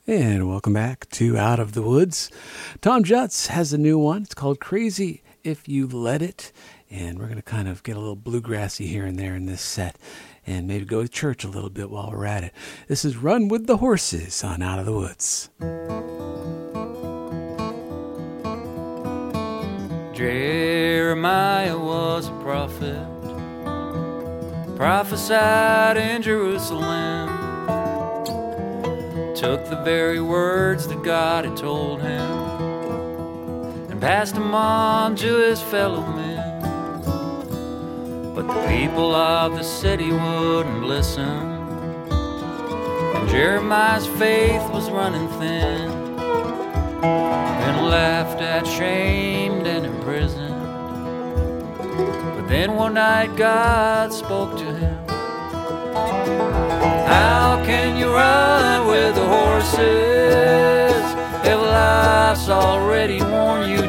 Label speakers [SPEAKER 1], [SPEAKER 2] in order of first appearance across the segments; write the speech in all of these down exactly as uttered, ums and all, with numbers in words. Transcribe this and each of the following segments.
[SPEAKER 1] And welcome back to Out of the Woods. Tom Jutz has a new one. It's called Crazy If You Let It. And we're going to kind of get a little bluegrassy here and there in this set. And maybe go to church a little bit while we're at it. This is Run with the Horses on Out of the Woods.
[SPEAKER 2] Jeremiah was a prophet, prophesied in Jerusalem, took the very words that God had told him and passed them on to his fellow men. But the people of the city wouldn't listen, and Jeremiah's faith was running thin, and laughed at, shamed, and imprisoned. But then one night God spoke to him. How can you run with the horses if life's already worn you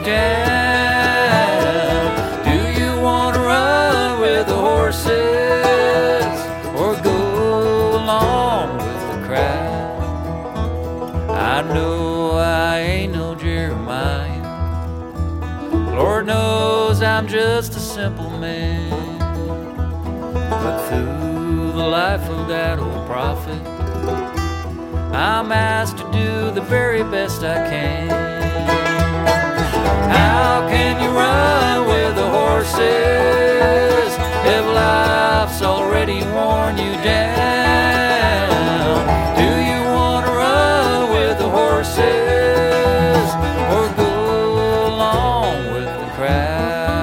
[SPEAKER 2] down? Do you want to run with the horses or go along with the crowd? I know I ain't no Jeremiah. Lord knows I'm just a simple man. But through the life of that old prophet, I'm asked to do the very best I can. How can you run with the horses if life's already worn you down? Do you want to run with the horses or go along with the crowd?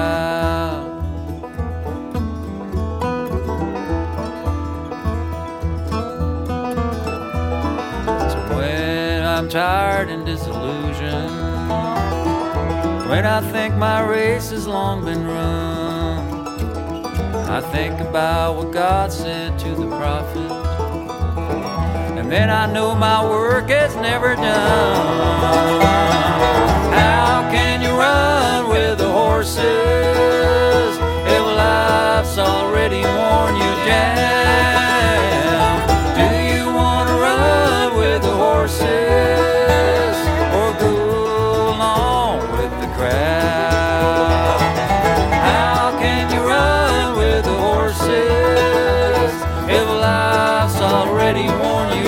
[SPEAKER 2] I'm tired and disillusioned, when I think my race has long been run, I think about what God said to the prophet, and then I know my work is never done. How can you run with the horses if life's already worn you down? Do you want to run with the horses or go along with the crowd? How can you run with the horses if life's already worn you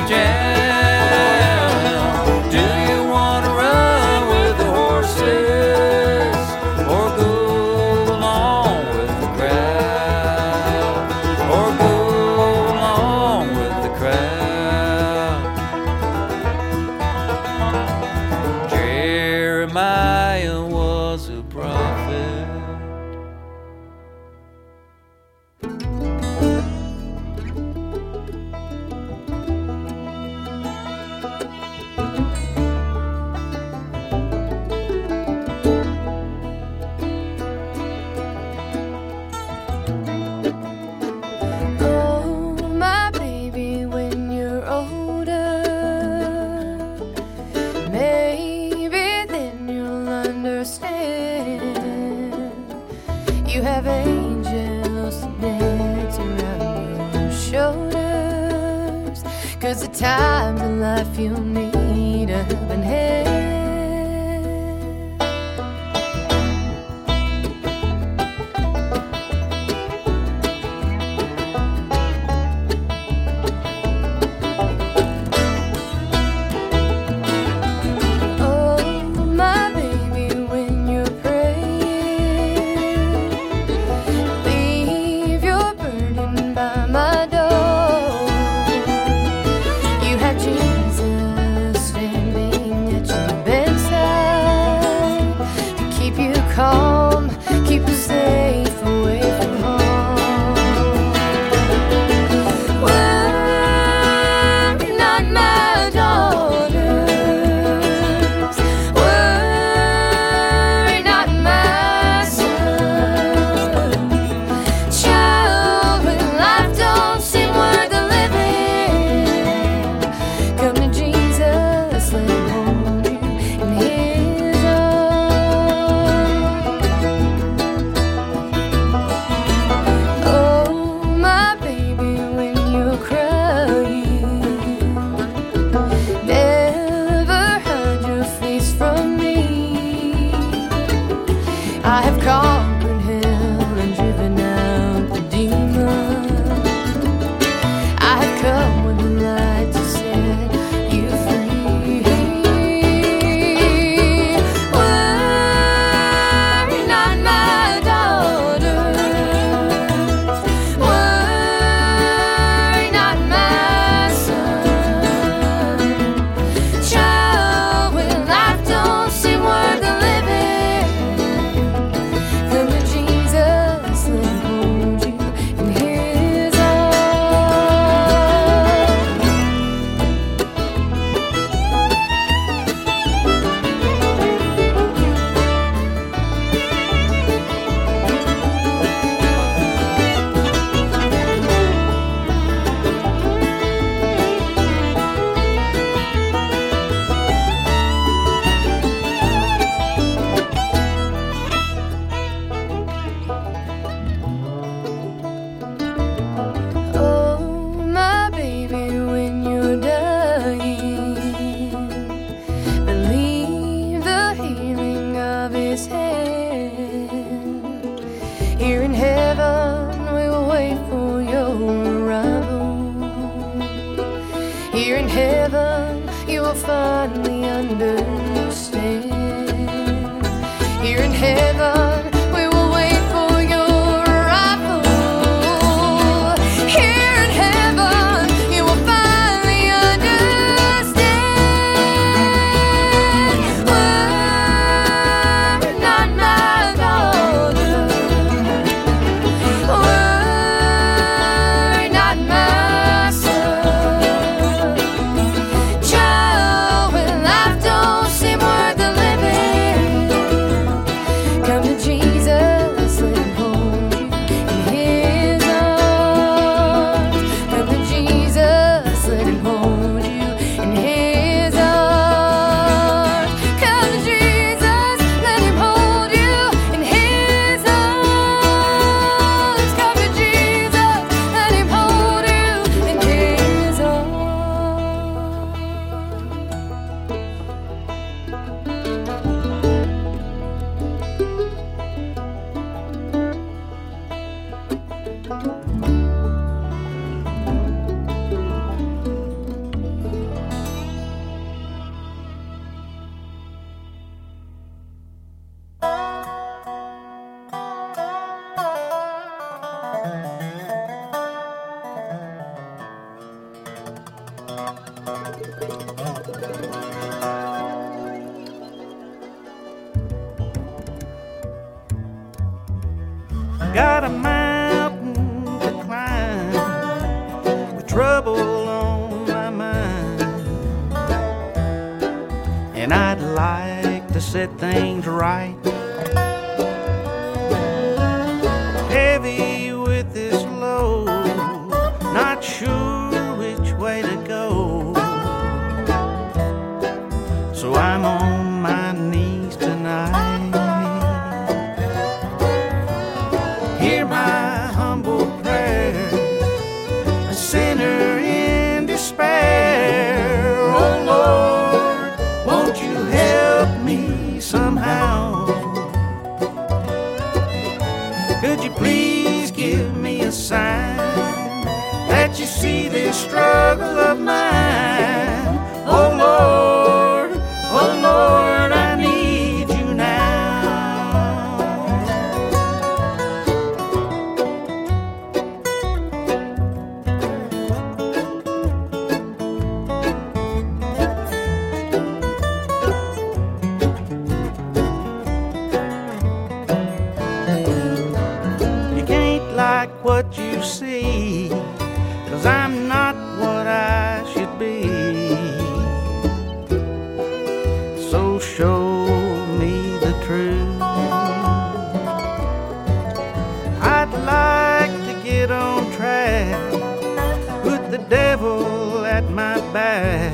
[SPEAKER 2] down? Do you want to run with the horses or go along with the crowd? Or go along with the crowd? Jeremiah was a prophet.
[SPEAKER 3] Oh, my baby, when you're older, maybe then you'll understand. You have angels to dance around your shoulders, 'cause at times in life you'll need a helping hand. Oh, my baby, when you're praying, leave your burden by my door. You have Jesus standing at your will finally understand. Here in heaven, we will wait for your arrival. Here in heaven, you will finally understand. We're not my daughter. We're not my son. Child, when life don't seem worth the living, come to Jesus, let him hold you in his arms. Come to Jesus, let him hold you in his arms. Come to Jesus, let him hold you in his arms. Come to Jesus, let him hold you in his arms.
[SPEAKER 4] Got a mountain to climb with trouble on my mind, and I'd like to set things right. Heavy with this load, not sure which way to go, so I'm on my knees tonight. Hear my humble prayer, a sinner in despair. Oh Lord, won't you help me somehow? Could you please give me a sign that you see this struggle of mine? Oh Lord, oh Lord, I need you now. You can't like what you see, 'cause I'm not what I should be. So show me the truth. I'd like to get on track, put the devil at my back,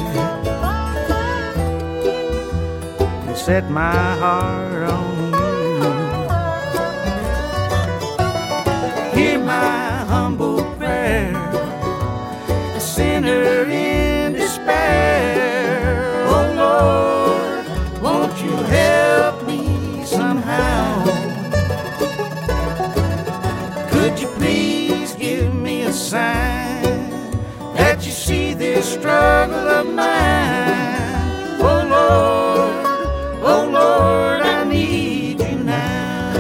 [SPEAKER 4] and set my heart on you. Hear my humble prayer, a sinner in despair. Oh Lord, won't you help me somehow? Could you please give me a sign that you see this struggle of mine? Oh Lord, oh Lord, I need you now.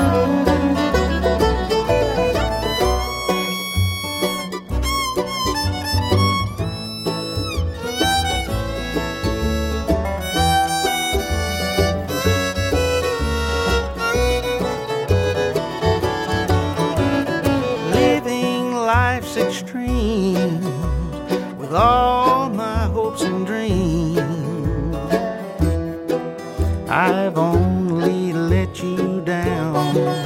[SPEAKER 4] Living life's extreme with all my hopes and dreams, I've only let you down.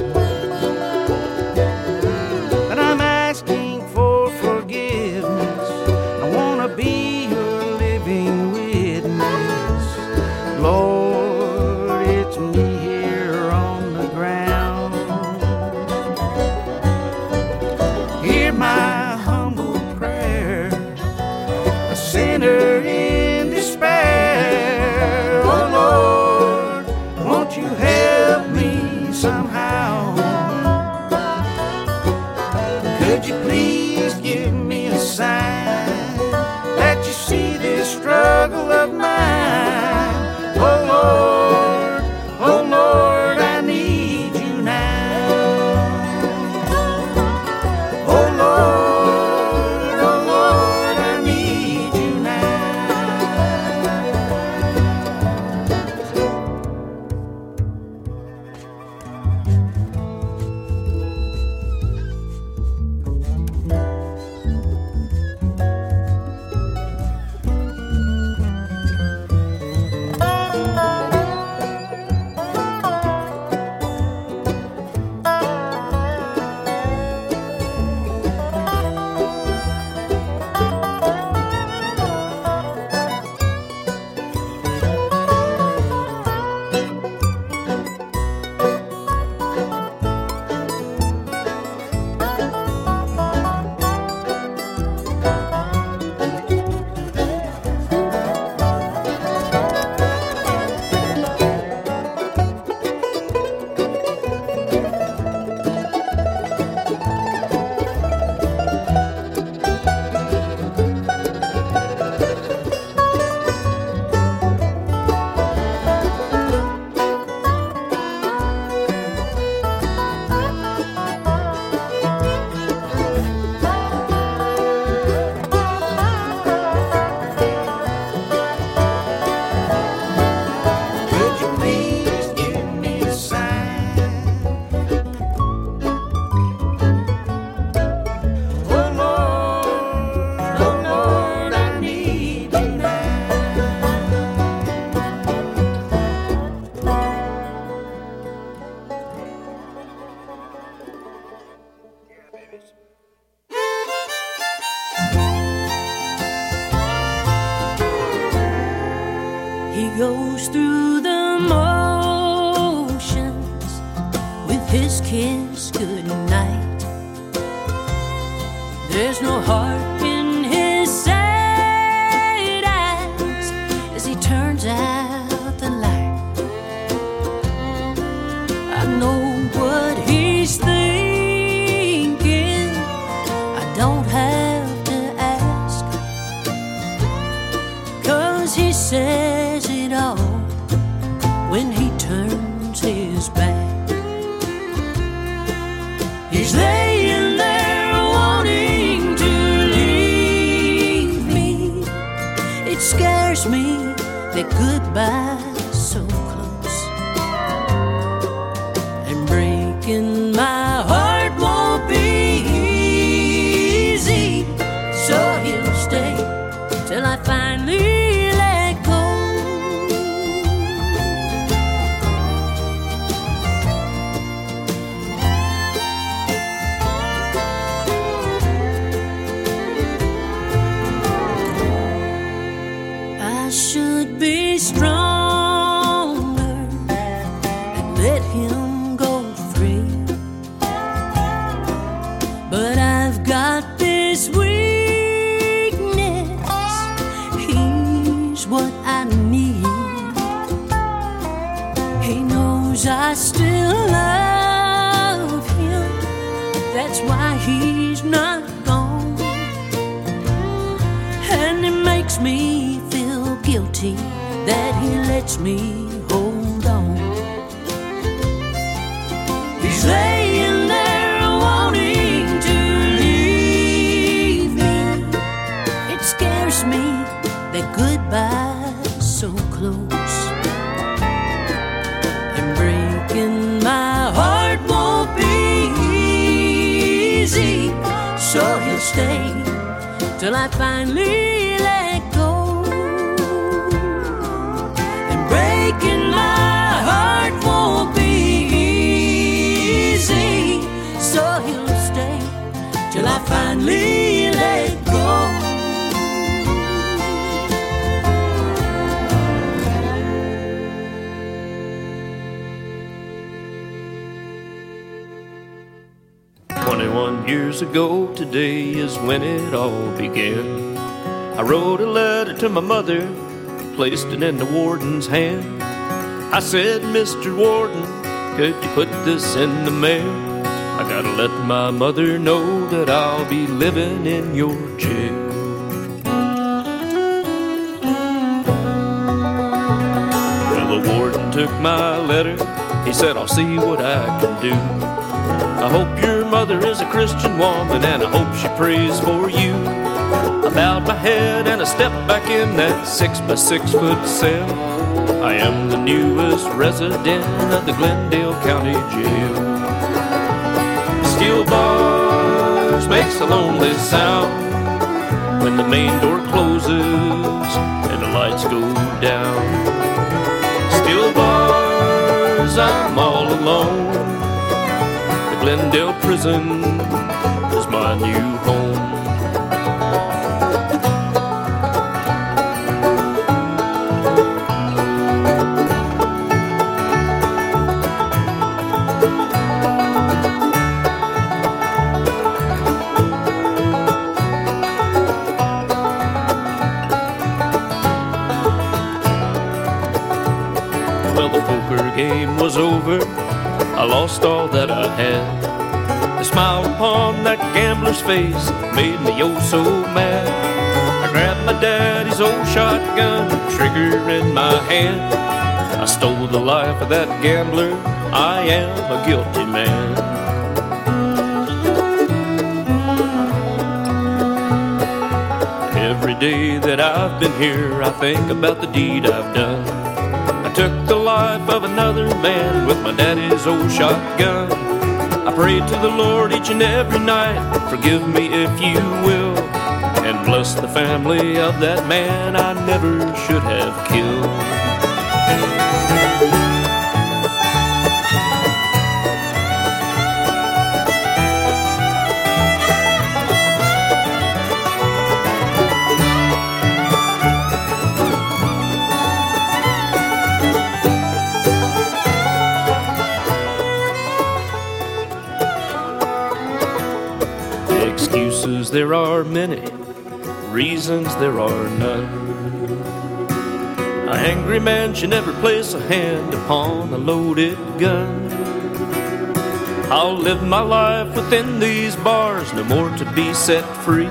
[SPEAKER 4] But I'm asking for forgiveness. I want to be your living witness. Lord, it's me here on the ground. Hear my humble prayer, a sinner in despair. Oh Lord,
[SPEAKER 5] He goes through the motions with his kiss goodnight. There's no heart in his sad eyes as he turns out the light. I know what he's thinking, I don't have to ask, 'cause he says it all when he turns his back. He's laying there wanting to leave me. It scares me that goodbye's so close, and breaking my heart won't be easy. So he'll stay till I finally let go. I should be stronger and let him go free, but I've got this weakness. He's what I need. He knows I still love him. That's why he's not gone. And it makes me feel guilty that he lets me hold on. He's laying there wanting to leave me. It scares me that goodbye's so close, and breaking my heart won't be easy. So he'll stay till I finally let go. And breaking my heart won't be easy. So he'll stay till I finally let go.
[SPEAKER 6] Twenty-one years ago today is when it all began. I wrote a letter to my mother, placed it in the warden's hand. I said, Mister Warden, could you put this in the mail? I gotta let my mother know that I'll be living in your jail. Well, the warden took my letter. He said, I'll see what I can do. I hope your mother is a Christian woman, and I hope she prays for you. I bowed my head and I stepped back in that six by six foot cell. I am the newest resident of the Glendale County Jail. Steel bars makes a lonely sound when the main door closes and the lights go down. Steel bars, I'm all alone. Glendale Prison is my new home. Well, the poker game was over. I lost all that I had. The smile upon that gambler's face made me oh so mad. I grabbed my daddy's old shotgun, trigger in my hand. I stole the life of that gambler. I am a guilty man. Every day that I've been here, I think about the deed I've done. I took the life of another man with my daddy's old shotgun. I pray to the Lord each and every night, forgive me if you will, and bless the family of that man I never should have killed. there are many, reasons there are none. An angry man should never place a hand upon a loaded gun. I'll live my life within these bars, no more to be set free.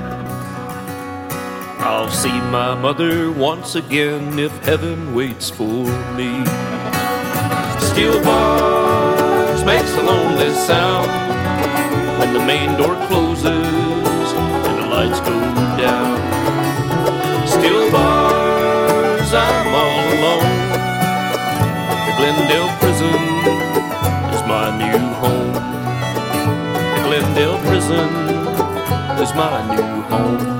[SPEAKER 6] I'll see my mother once again if heaven waits for me. Steel bars makes a lonely sound when the main door closes and the lights go down. Steel bars, I'm all alone. The Glendale prison is my new home. The Glendale prison is my new home.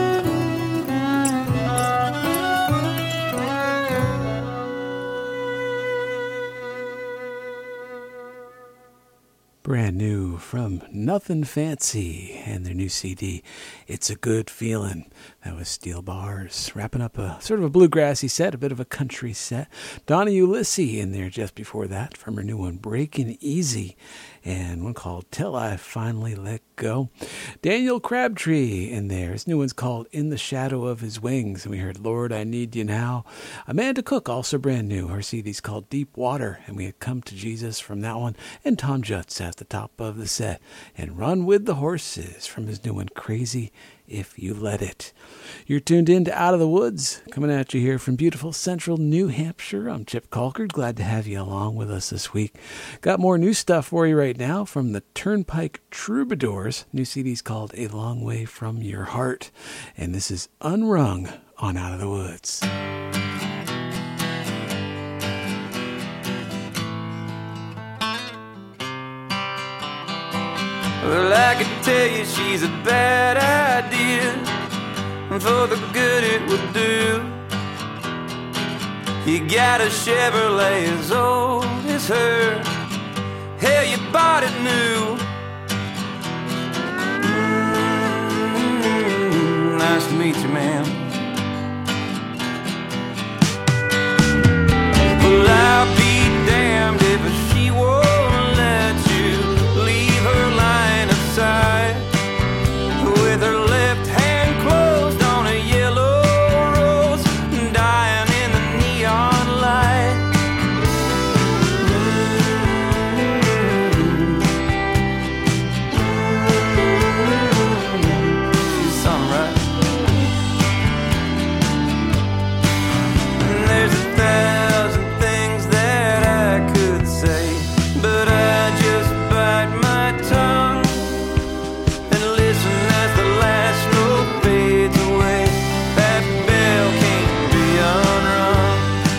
[SPEAKER 1] Brand new from Nothing Fancy and their new C D, It's a Good Feeling. That was Steel Bars, wrapping up a sort of a bluegrassy set, a bit of a country set. Donna Ulysses in there just before that from her new one, Breaking Easy, and one called Till I Finally Let Go. Daniel Crabtree in there. His new one's called In the Shadow of His Wings, and we heard Lord, I Need You Now. Amanda Cook, also brand new. Her C D's called Deep Water, and we had Come to Jesus from that one, and Tom Jutz at the top of the set, and Run with the Horses from his new one, Crazy If You Let It. You're tuned in to Out of the Woods, coming at you here from beautiful central New Hampshire. I'm Chip Colkard, glad to have you along with us this week. Got more new stuff for you right now from the Turnpike Troubadours. New C D's called A Long Way From Your Heart, and this is Unrung on Out of the Woods.
[SPEAKER 2] Well, I could tell you she's a bad idea, and for the good it would do. You got a Chevrolet as old as her. Hell, you bought it new. Mm-hmm. Nice to meet you, man. Well, I'll be damned if she won't let you leave her line of sight with her left hand closed on a yellow rose, dying in the neon light. She's something, right? And there's a thousand things that I could say, but I just bite my tongue and listen as the last note fades away. That bell can't be unrung.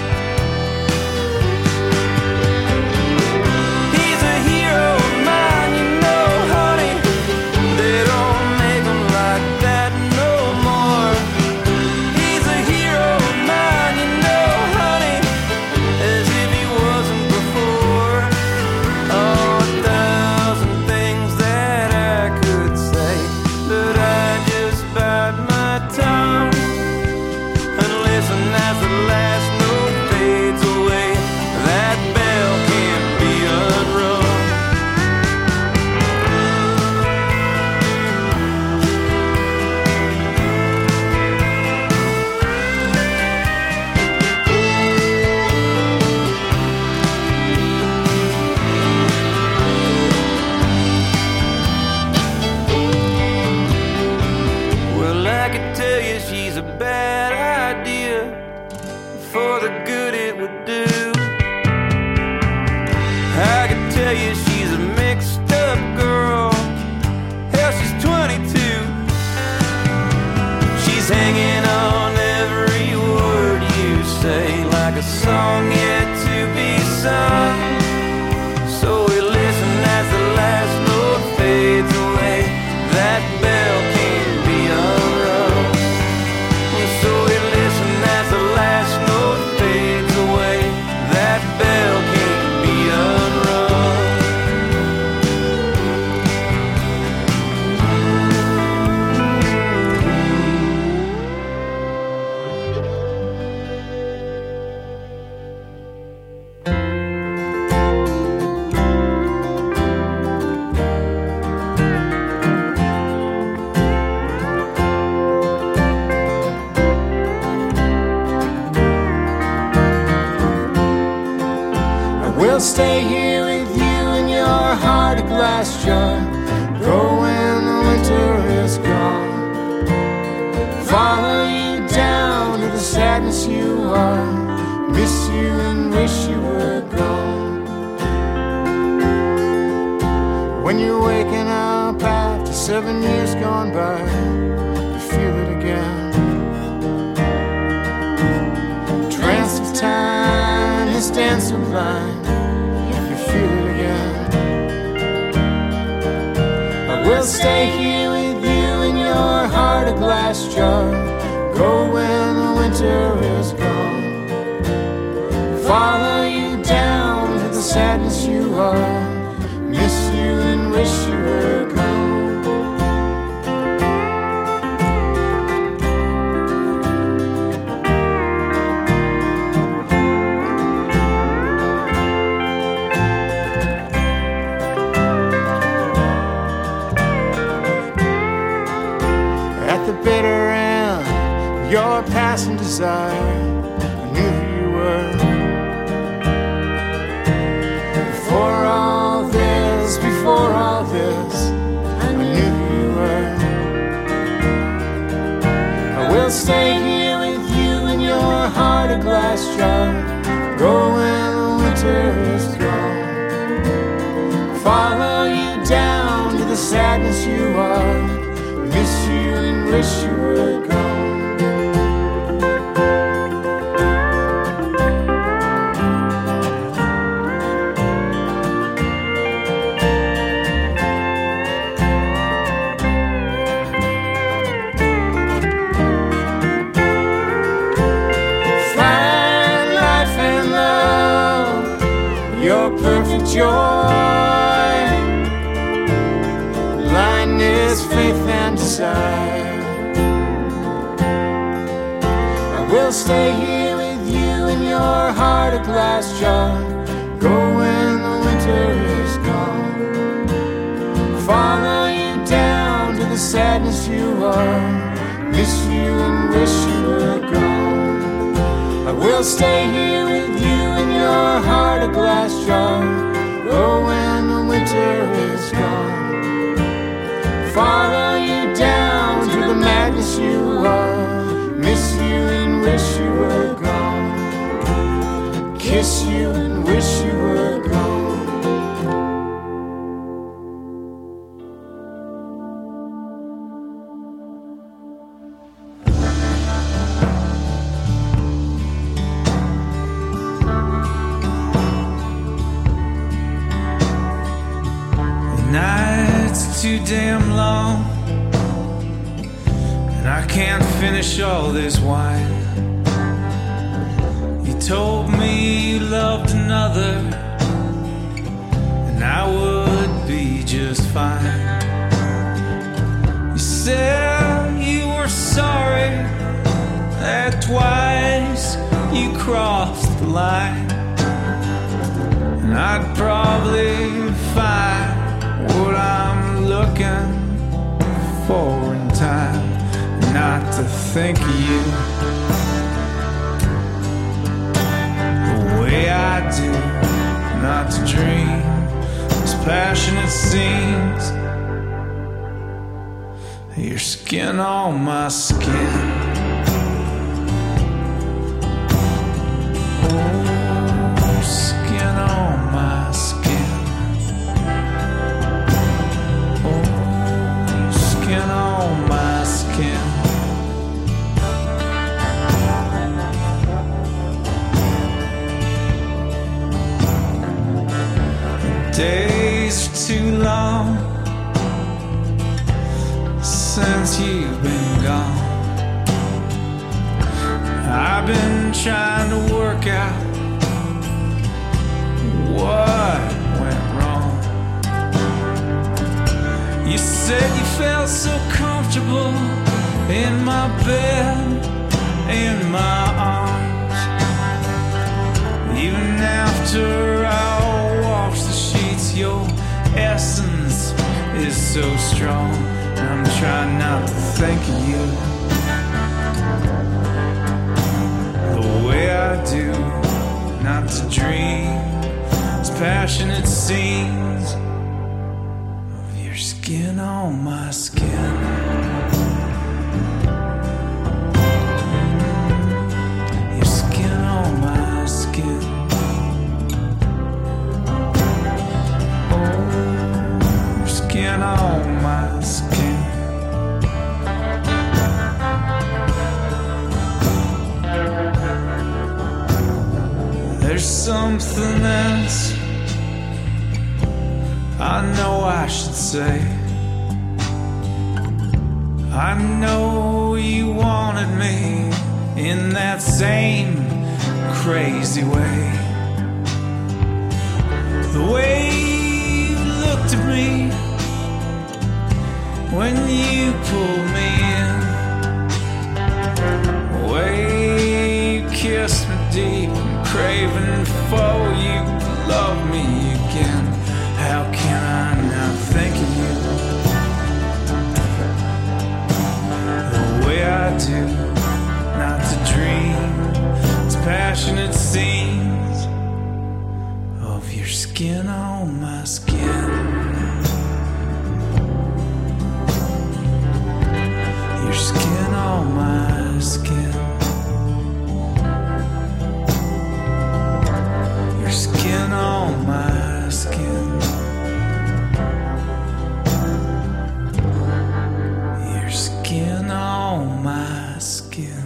[SPEAKER 2] He's a hero of mine, you know, honey. They don't make 'em like that no more. He's a hero of mine, you know, honey, as if he wasn't before. Oh, a thousand things that I could say, but I just bite my tongue and listen as the last note fades away. That bell can't be unrung. Well, I could tell you she's a bad idea for the good it would do. I could tell you she's a mixed up girl. Hell, she's twenty-two. She's hanging on every word you say, like a song yet to be sung. So we listen as the last note fades away. That bell can't be unrung. So we listen as the last note fades away. That bell can't be unrung.
[SPEAKER 4] will stay here with you in your heart, a glass jar. Go when the winter is gone. Follow you down to the sadness you are. Miss you and wish you were gone. When you're waking up after seven years gone by, you feel it again. Trance of time, this dance of blind, you feel it again. I will stay here with you in your heart, a glass jar. Go when the winter is gone. Follow you down to the sadness you are. Miss you and wish you were gone. At the bitter end of your passing desire, I knew who you were. Before all this, before all this, I knew who you were. I will stay here with you in your heart, a glass jar. Go when the winter is gone. Follow you down to the sadness you are. Miss you and wish you were gone. Find life and love, your perfect joy. Blindness, faith and desire. I will stay here with you in your heart, a glass jar. Go when the winter is gone. Follow you down to the sadness you are. Miss you and wish you were gone. I will stay here with you in your heart, a glass jar. Go when the winter is gone. Follow you down to the madness you are. Miss you and wish you were gone. Kiss you and wish you were gone.
[SPEAKER 7] The night's too damn long, and I can't finish all this wine. You told me you loved another, and I would be just fine. You said you were sorry that twice you crossed the line, and I'd probably find what I'm looking for in time. Not to think of you the way I do, not to dream as passionate scenes. Your skin on my skin. Oh, skin on my skin. Oh, skin on my skin. Days are too long since you've been gone. I've been trying to work out what went wrong. You said you felt so comfortable in my bed, in my arms. Even after I wash the sheets, your essence is so strong. I'm trying not to think of you the way I do, not to dream as passionate scenes of your skin on my skin. Your skin on my skin. Your skin on my skin. There's something else I know I should say. I know you wanted me in that same crazy way. The way you looked at me when you pulled me in, the way you kissed me deep, craving for you to love me again. How can I not think of you the way I do? Not to dream it's passionate scenes of your skin on my skin. Your skin on my skin. Skin on my skin. Your skin on my skin.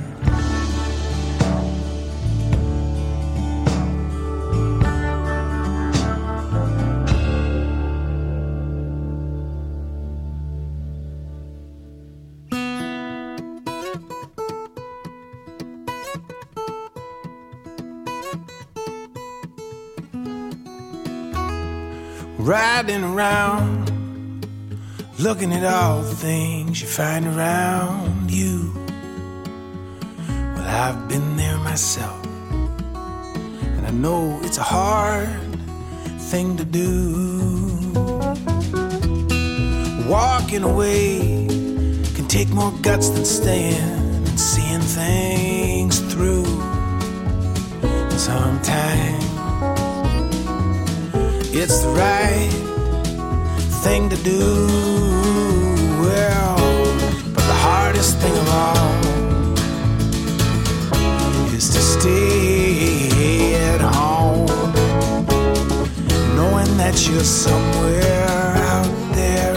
[SPEAKER 4] Riding around, looking at all the things you find around you. Well, I've been there myself, and I know it's a hard thing to do. Walking away can take more guts than staying and seeing things through. Sometimes it's the right thing to do. Well, but the hardest thing of all is to stay at home, knowing that you're somewhere out there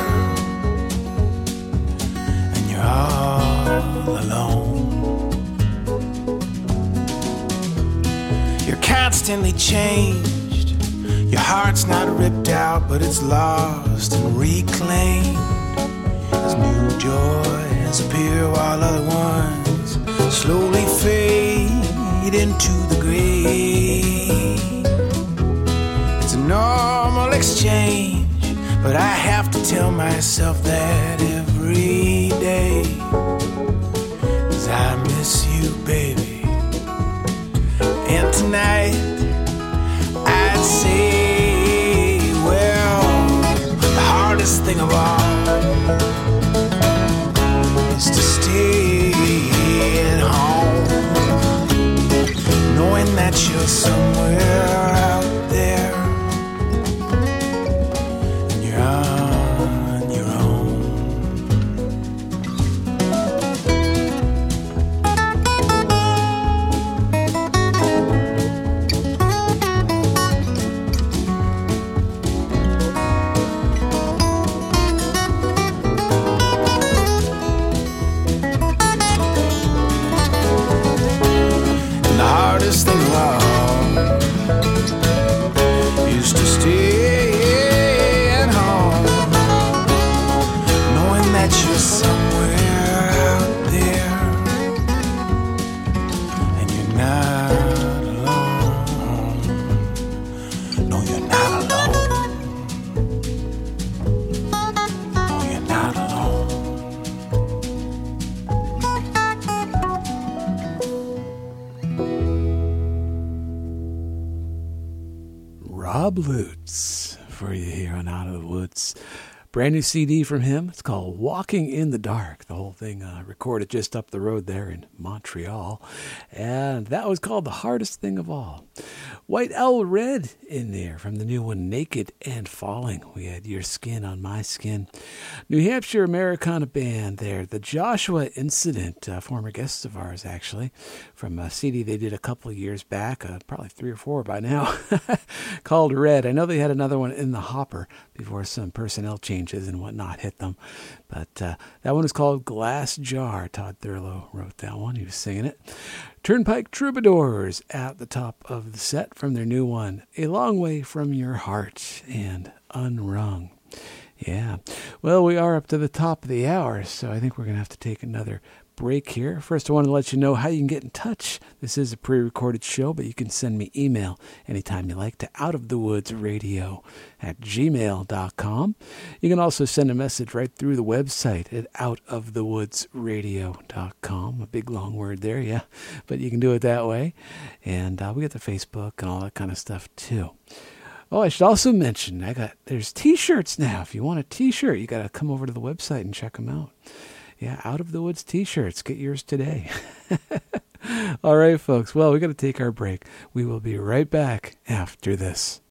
[SPEAKER 4] and you're all alone. You're constantly changed. Your heart's not ripped out, but it's lost and reclaimed as new joys appear while other ones slowly fade into the grave. It's a normal exchange, but I have to tell myself that every day, 'cause I miss you, baby. And tonight I'd say, well, the hardest thing of all is to stay at home, knowing that you're somewhere out there and you're on your own. Hardest thing of all is to stay at home, knowing that you're somewhere out there and you're not alone. No, you're not alone. No, you're not alone.
[SPEAKER 1] Rob Lutz for you here on Out of the Woods. Brand new C D from him. It's called Walking in the Dark. The whole thing uh, recorded just up the road there in Montreal. And that was called The Hardest Thing of All. White Owl Red in there from the new one, Naked and Falling. We had Your Skin on My Skin. New Hampshire Americana Band there, the Joshua Incident, uh, former guests of ours actually, from a C D they did a couple of years back, uh, probably three or four by now, called Red. I know they had another one in the hopper before some personnel changes and whatnot hit them. But uh, that one is called Glass Jar. Todd Thurlow wrote that one. He was singing it. Turnpike Troubadours at the top of the set from their new one, A Long Way From Your Heart and Unrung. Yeah. Well, we are up to the top of the hour, so I think we're going to have to take another break here. First, I want to let you know how you can get in touch. This is a pre-recorded show, but you can send me email anytime you like to outofthewoodsradio at gmail dot com. You can also send a message right through the website at outofthewoodsradio dot com. A big long word there, yeah, but you can do it that way. And uh, we got the Facebook and all that kind of stuff too. Oh, I should also mention, I got there's T-shirts now. If you want a T-shirt, you got to come over to the website and check them out. Yeah, Out of the Woods T-shirts. Get yours today. All right, folks. Well, we got to take our break. We will be right back after this.